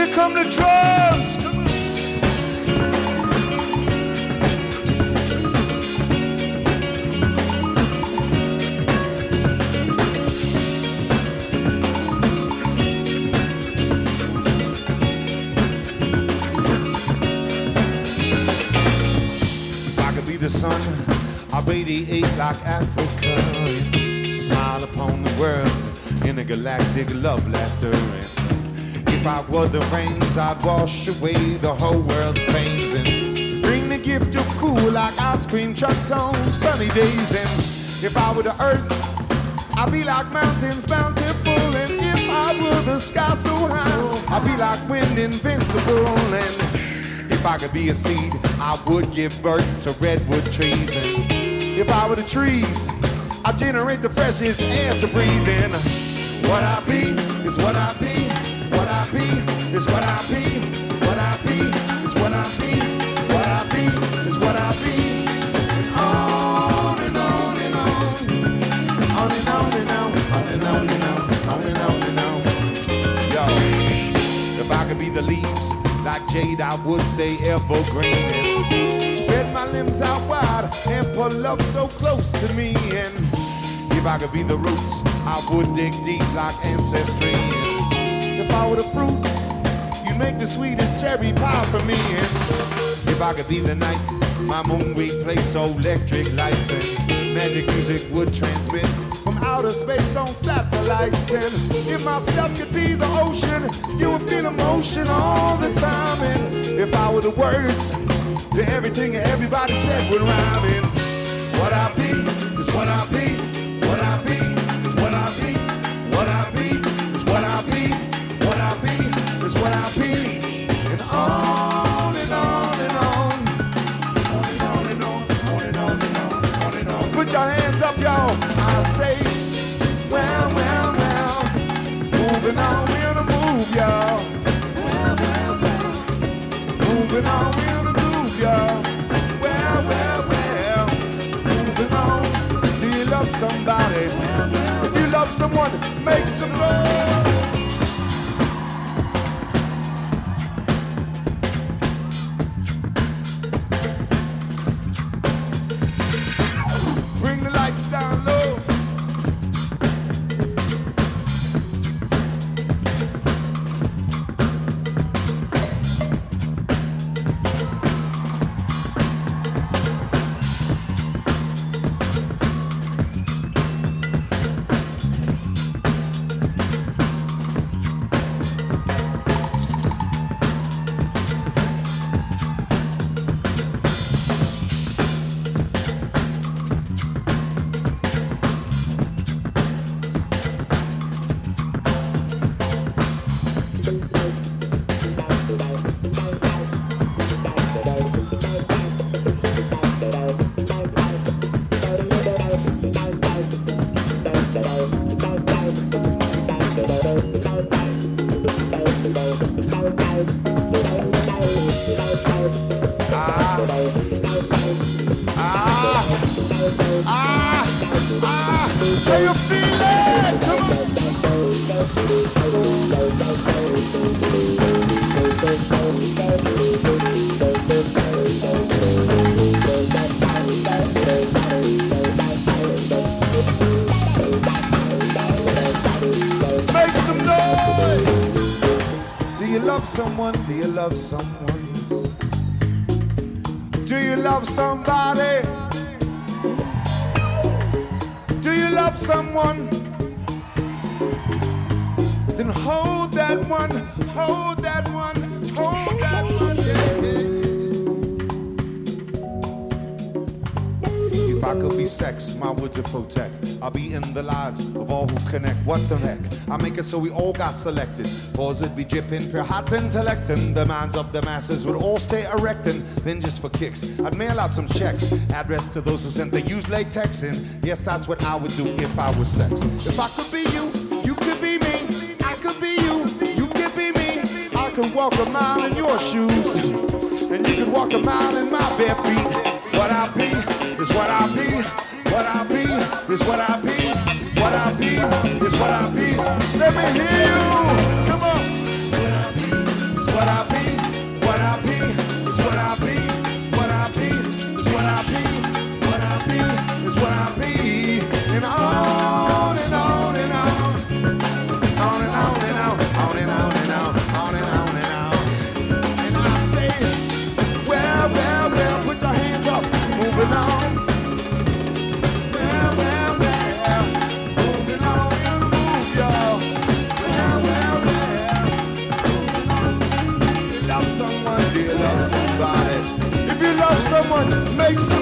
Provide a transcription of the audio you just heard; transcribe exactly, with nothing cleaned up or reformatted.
come the drums. Come on. If I could be the sun, I radiate like Africa. Smile upon the world in a galactic love laughter. If I were the rains, I'd wash away the whole world's pains and bring the gift of cool like ice cream trucks on sunny days. And if I were the earth, I'd be like mountains bountiful. And if I were the sky so high, I'd be like wind invincible. And if I could be a seed, I would give birth to redwood trees. And if I were the trees, I'd generate the freshest air to breathe in. What I be is what I be. What I be is what I be. What I be is what I be. What I be is what I be. And on and on and on. On and on and on. On and on and on. On and on and on. Yo, if I could be the leaves like jade, I would stay evergreen and spread my limbs out wide and put love so close to me. And if I could be the roots, I would dig deep like ancestry. And if I were the fruits, you'd make the sweetest cherry pie for me. And if I could be the night, my moon would place electric lights and magic music would transmit from outer space on satellites. And if myself could be the ocean, you would feel emotion all the time. And if I were the words, to everything everybody said would rhyme. And what I be is what I be. What I be is what I be. What I be is what I be. What I be is what I be. And on and on and on. On and on and on. On and on and on. On and on. Put your hands up, y'all. I say, well, well, well. Moving on, we're to move, y'all. Well, well, well. Moving on, we're to move, y'all. Well, well, well. Moving on. Do you love somebody? If you love someone, make some noise. Bring the lights down low. Someone, do you love someone? Do you love somebody? Do you love someone? Then hold that one, hold that one, hold that one, yeah, yeah. If I could be sex, my wood to protect, I'll be in the lives of all who connect. What the heck? I make it so we all got selected. Pause it be dripping for hot intellect, and the minds of the masses would all stay erect. And then just for kicks, I'd mail out some checks, address to those who sent the used latex in. Yes, that's what I would do if I was sex. If I could be you, you could be me. I could be you, you could be me. I could walk a mile in your shoes, and you could walk a mile in my bare feet. What I be is what I be. What I be is what I be. What I be is what I be. Let me hear you. Come on. What I be is make some